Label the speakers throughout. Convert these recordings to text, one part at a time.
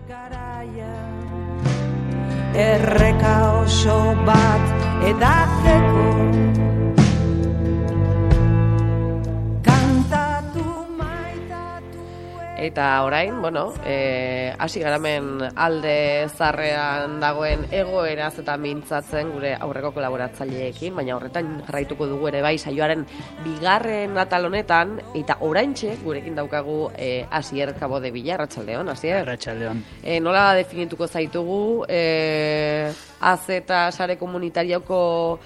Speaker 1: Garaia erreka oso bat edatzeko
Speaker 2: Eta orain, hasi garamen alde zarrean dagoen egoeraz eta mintzatzen gure aurreko kolaboratzaileekin, baina horretan jarraituko dugu ere bai saioaren bigarren atal honetan, eta oraintxe gurekin daukagu Asier Cabo de Villa. Arratsaldeon, Asier.
Speaker 3: Arratsaldeon.
Speaker 2: Nola definituko zaitugu AZ eta sare komunitarioko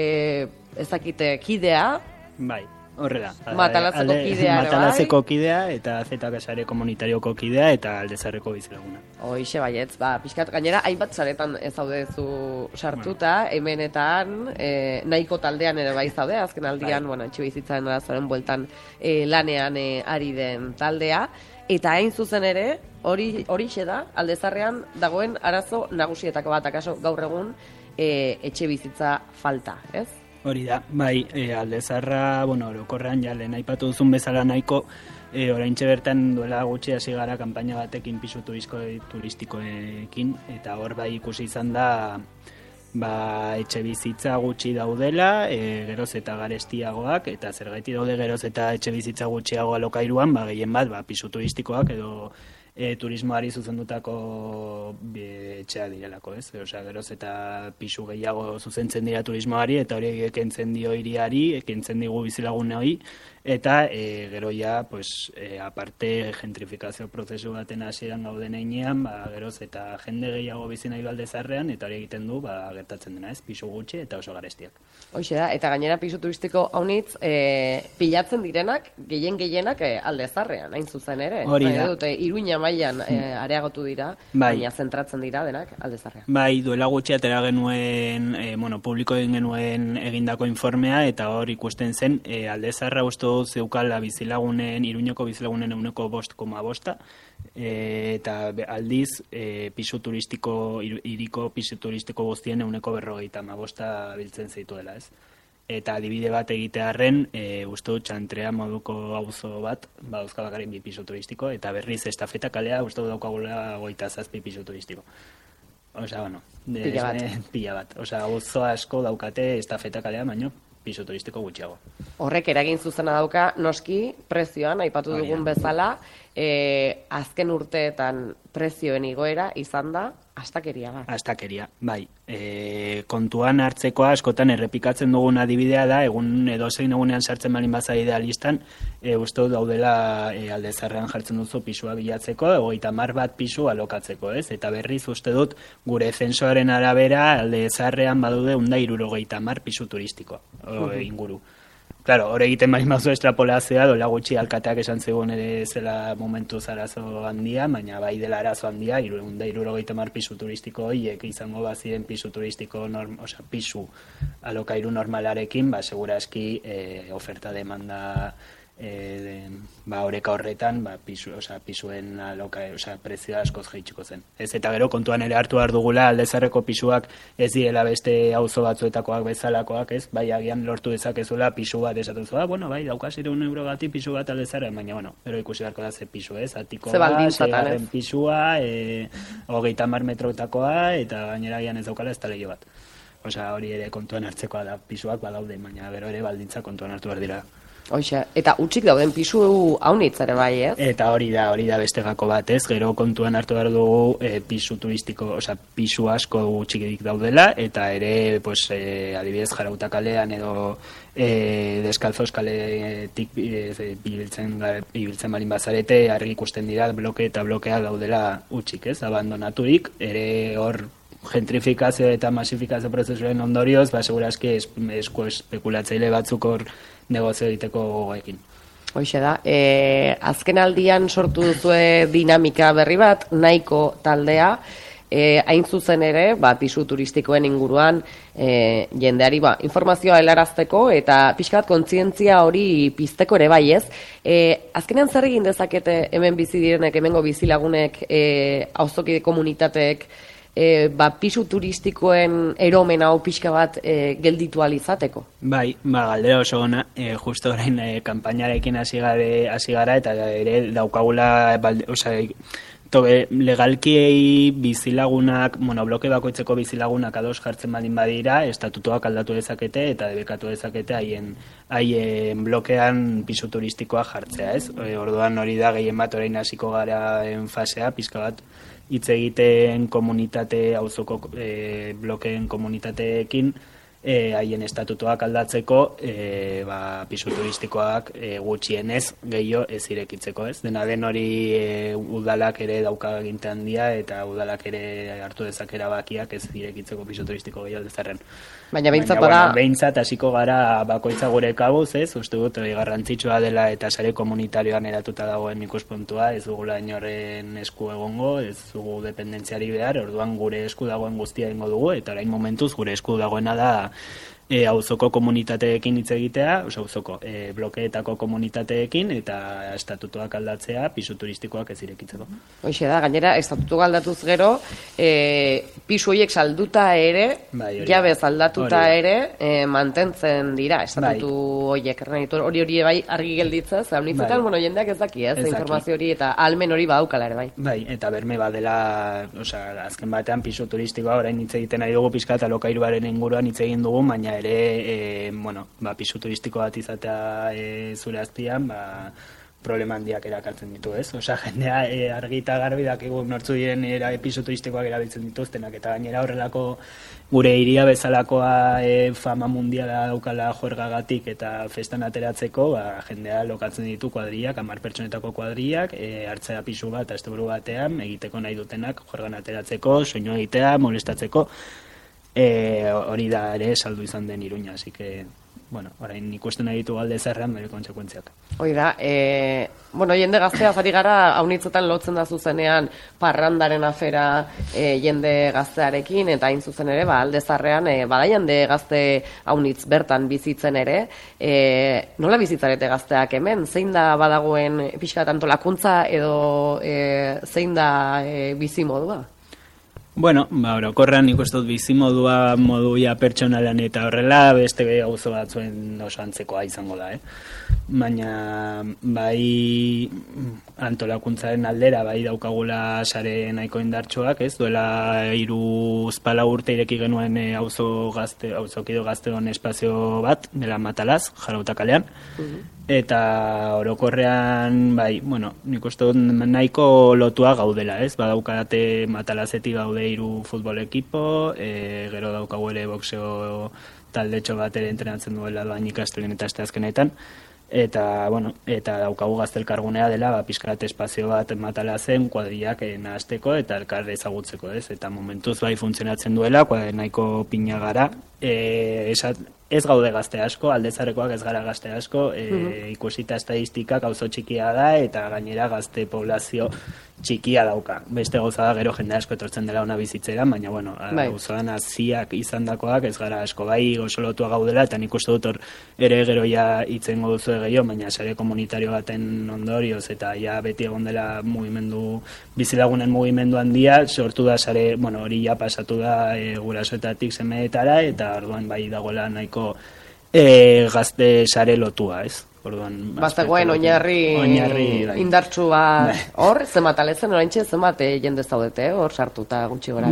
Speaker 2: ezakite kidea?
Speaker 3: Bai. Horrela,
Speaker 2: Matalazeko kidea,
Speaker 3: Matalazeko kidea eta Zetaka sare komunitarioko kidea eta Aldezarreko bizilaguna.
Speaker 2: Hoixe baietz, pixkat gainera hainbat saretan ez zaudezu sartuta, hemenetan nahiko taldean ere bai zaude, azken aldian, etxebizitzaren arazoaren bueltan lanean ari den taldea, eta hain zuzen ere, horixe da, Aldezarrean dagoen arazo nagusietako bat, akaso gaur egun etxebizitza falta, ez?
Speaker 3: Hori da, bai, Aldezarra, orokorrean ja lehen aipatu duzun bezala nahiko, oraintxe bertan duela gutxi hasi gara kanpaina batekin pisu turistikoekin, eta hor bai ikusi izan da, etxe bizitza gutxi daudela, geroz eta garestiagoak, eta zergaiti daude geroz eta etxe bizitza gutxiago alokairuan, gehien bat, pisu turistikoak edo turismoari zuzendutako etxea direlako, ez? Osea, geroz eta pisu gehiago zuzentzen dira turismoari, eta hori ekentzen dio hiriari, ekentzen digu bizilagunei, eta gero ja, aparte gentrifikazio prozesu baten hasieran gauden heinean, geroz eta jende gehiago bizi nahi Aldezarrean, eta hori egiten du, gertatzen dena, ez? Pisu gutxi eta oso garestiak.
Speaker 2: Hoxe da, eta gainera pisu turistiko haunitz, pilatzen direnak, gehienak Aldezarrean, hain zuzen ere.
Speaker 3: Hori da.
Speaker 2: Dute, Iruña mailan areagotu dira, baina zentratzen dira denak Aldezarrean.
Speaker 3: Bai, duela gutxi atera genuen, publiko egin genuen egindako informea, eta hor ikusten zen, Aldezarra uste zeukala bizilagunen, Iruñeko bizilagunen 5,5, eta aldiz pisu turistiko, hiriko pisu turistiko guztien 50,55 biltzen zeituela, ez? Eta adibide bat egitearren, uste dut txantrea moduko auzo bat, dauzka bakarrik 2 pisu turistiko, eta berriz Estafeta kalea uste dut daukagula 27 pisu turistiko. Osea, pila bat. Osea, auzo asko daukate Estafeta kalea, baino pisu turistiko gutxiago.
Speaker 2: Horrek eragin zuzena dauka, noski, prezioan, aipatu dugun bezala, azken urteetan prezioen igoera izan da, astakeria bat.
Speaker 3: Astakeria, bai. Kontuan hartzekoa askotan errepikatzen dugun adibidea da, edozein egunean sartzen balin bazai idealistan, uste daudela Aldezarrean jartzen duzu pisua bilatzeko, 30 bat pisu alokatzeko, ez? Eta berriz uste dut gure zensoaren arabera Aldezarrean badude 170 pisu turistiko inguru. Claro, hor egiten bain mazu estrapolazioa, dola gutxi alkateak esan zegoen ere zela momentuz arazo handia, baina bai dela arazo handia, 170 pisu turistiko horiek izango baziren pisu turistiko, pisu alokairu normalarekin, seguraski oferta demanda oreka horretan, pisuen prezioa askoz jaitsiko zen. Ez eta gero kontuan ere hartu behar dugula Aldezarreko pisuak ez direla beste auzo batzuetakoak bezalakoak, ez? Bai agian lortu dezakezula pisu bat esatu zua, bai daukas 100 euro gati pisu bat Aldezarrean, baina pero ikusi beharko da ze pisu, ez? Atiko bat, pisua, 30 metrotakoa, eta gainera agian ez daukala ez talegio bat. Osea, hori ere kontuan hartzekoa da, pisuak badaude, baina gero ere baldintza kontuan hartu behar dira.
Speaker 2: Hoxe, eta utzik dauden pisu haunitz ere bai, ez?
Speaker 3: Eta hori da beste gako bat, ez? Gero kontuan hartu behar dugu pisu turistiko, pisu asko utzik daudela, eta ere, adibidez, Jarauta kalean edo Deskalzos kaletik ibiltzen balin bazarete, argi ikusten dira bloke eta blokea daudela utzik, ez? Abandonaturik, ere hor gentrifikazio eta masifikazio prozesuaren ondorioz, segurazki esko espekulatzaile batzuk hor negozio egiteko gogoekin.
Speaker 2: Hoxe da, azken aldian sortu duzue dinamika berri bat, nahiko taldea, hain zuzen ere, pisu turistikoen inguruan jendeari informazioa helarazteko eta pixkat kontzientzia hori pizteko ere bai, ez? Azkenean zer egin dezakete hemen bizi direnek, hemengo bizilagunek, auzokide komunitateek, pisu turistikoen eromen hau pixka bat gelditu alizateko?
Speaker 3: Bai, galdera oso ona, justo orain kanpainarekin hasi gara eta ere daukagula, Legalkiei bizilagunak, bloke bakoitzeko bizilagunak ados jartzen baldin badira, estatutuak aldatu dezakete eta debekatu dezakete haien blokean pisu turistikoa jartzea, ez? Orduan hori da gehien bat orain hasiko gara fasea, pizka bat hitz egiten komunitate, auzoko blokeen komunitateekin, haien estatutuak aldatzeko pisu turistikoak gutxienez gehiago ez irekitzeko, ez? Dena den hori udalak ere dauka aginte handia eta udalak ere hartu dezak erabakiak ez irekitzeko pisu turistiko gehiago dezarren.
Speaker 2: Baina behintzat
Speaker 3: hasiko gara bakoitza gure kabuz, ez? Uste dut garrantzitsua dela eta sare komunitarioan eratuta dagoen ikuspuntua, ez dugula inorren esku egongo, ez dugu dependentziari behar, orduan gure esku dagoen guztia egingo dugu eta orain momentuz gure esku dagoena da auzoko komunitateekin hitz egitea, auzoko blokeetako komunitateekin eta estatutuak aldatzea pisu turistikoak ez irekitzeko.
Speaker 2: Hoxe da, gainera, estatutuak aldatuz gero, pisu horiek salduta ere, jabez aldatuta ere, mantentzen dira, estatutu horiek. Hori bai argi gelditzez, haunitzetan, jendeak ez daki, ez informazio hori eta almen hori badaukala ere, bai.
Speaker 3: Bai, eta berme badela, azken batean pisu turistikoa orain hitz egiten nahi dugu pizka eta lokairuaren inguruan hitz egin dugu, baina ere, pisu turistiko bat izatea zure azpian, problema handiak erakartzen ditu, ez? Jendea argi eta garbi dakigu nortzu diren pisu turistikoak erabiltzen dituztenak, eta gainera horrelako gure hiria bezalakoa fama mundiala daukala juergagatik eta festan ateratzeko, jendea lokatzen ditu kuadriak, 10 pertsonetako kuadriak, hartzea pisu bat asteburu batean, egiteko nahi dutenak juergan ateratzeko, soinu egitea, molestatzeko, hori da ere saldu izan den Iruña, así que, orain ikusten nahi ditu Alde Zaharrean bere kontsekuentziak.
Speaker 2: Hoi da, jende gaztea zari gara, haunitzetan lotzen da zuzenean parrandaren afera jende gaztearekin, eta hain zuzen ere, Alde Zaharrean, bada jende gazte haunitz bertan bizitzen ere, nola bizitzarete gazteak hemen? Zein da badagoen pixka antolakuntza edo zein da bizi modua?
Speaker 3: Orokorrean ikustot bizimodua moduia pertsonalan eta horrela beste auzo batzuen oso antzekoa izango da, Baina bai antolakuntzaren aldera bai daukagula sare nahiko indartsuak, ez? Duela 3-4 urte ireki genuen auzokido gazteon espazio bat, dela Matalaz, Jarauta kalean. Eta orokorrean, nik uste dut nahiko lotua gaudela, ez? Badaukate Matalazetik gaude 3 futbol ekipo, gero daukagu ere boxeo taldetxo bat ere entrenatzen duela doain ikastelen eta asteazkenetan, eta daukagu gaztelkargunea dela, pizkarat espazio bat Matalazen kuadriak nahasteko eta elkar ezagutzeko, ez? Eta momentuz bai funtzionatzen duela, nahiko pina gara, ez gaude gazte asko, Alde Zaharrekoak ez gara gazte asko, ikusita estadistikak auzo txikia da eta gainera gazte poblazio txikia dauka. Beste gauza da gero jende asko etortzen dela ona bizitzera, baina auzoan haziak izandakoak ez gara asko, bai oso lotua gaudela eta nik uste dut hor ere gero ja itzengo duzu gehiago, baina sare komunitario baten ondorioz eta ja beti egon dela bizilagunen mugimendu handia, sortu da sare, hori ja pasatu da gurasoetatik semeetara eta orduan bai dagoela nahiko gazte sare lotua, ez?
Speaker 2: Bazegoen oinarri indartsu hor, zemat alezen, oraintxe zemat jende zaudete, hor sartuta gutxi gora.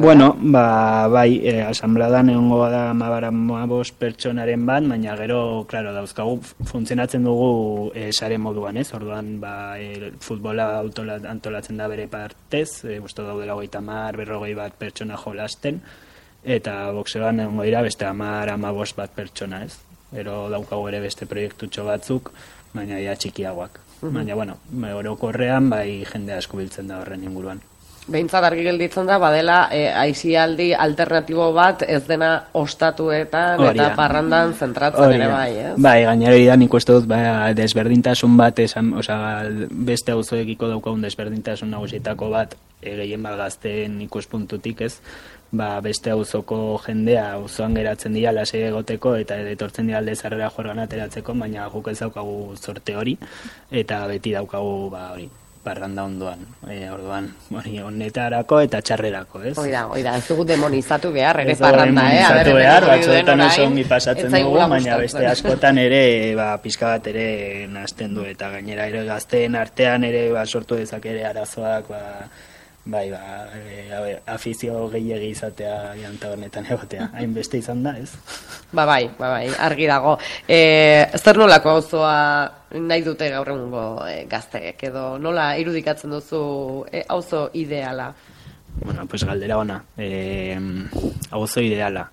Speaker 3: Asambladan egongo da 15 pertsonaren bat, baina gero, dauzkagu, funtzionatzen dugu sare moduan, ez? Orduan, futbola antolatzen da bere partez, uste daudela 50-40 bat pertsona jolasten, eta boxeoan egongo dira beste 10-15 bat pertsona, ez? Ero daukagu ere beste proiektutxo batzuk, baina ja txikiagoak. Baina, orokorrean bai jende asko biltzen da horren inguruan.
Speaker 2: Behintzat argi gelditzen da, badela aisialdi alternatibo bat ez dena ostatuetan eta parrandan zentratzen ere bai, ez?
Speaker 3: Bai, gainera da nik uste dut desberdintasun bat, beste auzoekiko daukagun desberdintasun nagusietako bat, gehien bat gazteen ikuspuntutik, ez? Beste auzoko jendea auzoan geratzen dira lasai egoteko eta etortzen dira Alde Zaharrera juergan ateratzeko, baina guk ez daukagu sorte hori eta beti daukagu parranda ondoan, orduan honetarako eta txarrerako, ez?
Speaker 2: Oida, ez dugu demonizatu behar, ere parranda,
Speaker 3: demonizatu behar, batzuetan oso ongi pasatzen dugu, baina beste askotan ere pizka bat ere nahasten du, eta gainera ere gazteen artean ere sortu dezak ere arazoak, Bai, afizio gehiegi izatea tabernetan egotea. Hainbeste izan da, ez?
Speaker 2: Bai, argi dago. Zer nolako auzoa nahi dute gaur egungo gazteek, edo nola irudikatzen duzu auzo ideala?
Speaker 3: Bueno, pues galdera ona. Auzo ideala.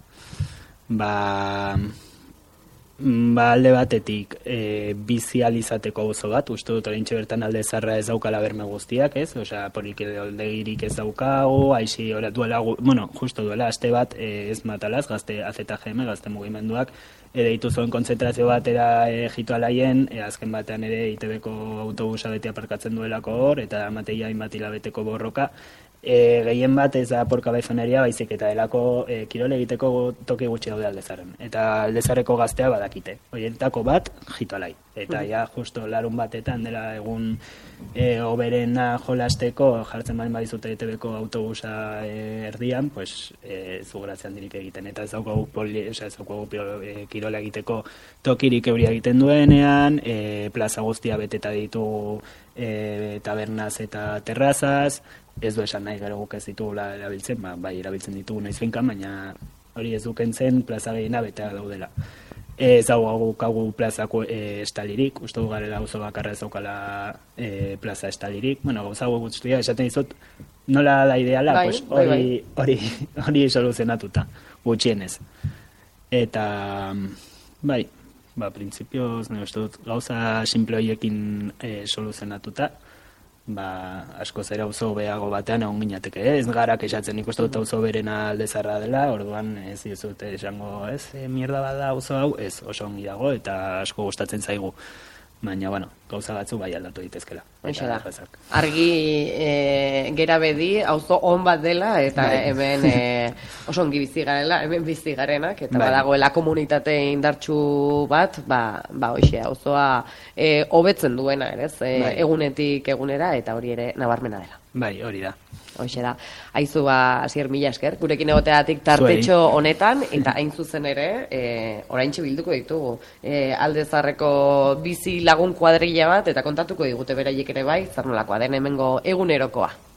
Speaker 3: Alde batetik bizializateko auzo bat, uste dut oraintxe bertan Alde Zaharra ez daukala berme guztiak, ez? Osea, polikideoldegirik ez daukagu, aixi justo duela aste bat ez matalaz, gazte AZGM, gazte mugimenduak, deitu zuen kontzentrazio batera jitu alaien, azken batean ere ITB-ko autobusa bete aparkatzen duelako hor, eta mateia hainbat hilabeteko borroka, gehien bat ez da porka baifaneria, baizik eta delako kirol egiteko toki gutxi daude Alde Zaharren. Eta Alde Zaharreko gaztea badakite. Horietako bat, jitu alai. Eta ja, justo larun batetan dela egun oberena jolasteko jartzen bali badizute ETB-ko autobusa erdian, pues zuguratzean dirik egiten. Eta ez daukagu kirola egiteko tokirik euria egiten duenean, plaza guztia beteta ditugu tabernaz eta terrazaz, ez du esan nahi gero guk ez ditugula erabiltzen, bai erabiltzen ditugu naiz finkan, baina hori ez dukentzen plaza gehiena betea daudela. Ez daukagu plazako estalirik, uste du garela auzo bakarra ez daukala plaza estalirik, gauza guztia esaten dizut, nola da ideala, hori soluzionatuta, gutxienez. Eta, printzipioz, uste dut, gauza simple horiekin soluzionatuta, asko zera auzo behago batean egon ginateke, ez gara kexatzen ikustu dut auzo berena Alde Zaharra dela, orduan ez dizute esango, ez, mierda bada auzo hau, ez, oso ongi dago, eta asko gustatzen zaigu. Baina, gauza batzu bai aldatu ditezkela.
Speaker 2: Argi gera bedi, auzo on bat dela, eta hemen oso ongi bizi garela, hemen bizi garenak, eta badagoela komunitate indartsu bat, hoxe, auzoa hobetzen duena, ere, egunetik egunera, eta hori ere nabarmena dela.
Speaker 3: Bai, hori da.
Speaker 2: Hoxe da. Aizu Asier, mila esker, gurekin egoteatik tartetxo honetan, eta hain zuzen ere, oraintxe bilduko ditugu. Alde Zaharreko bizi lagun kuadrilla bat, eta kontatuko digute beraiek ere bai, zer nolakoa den hemengo egunerokoa.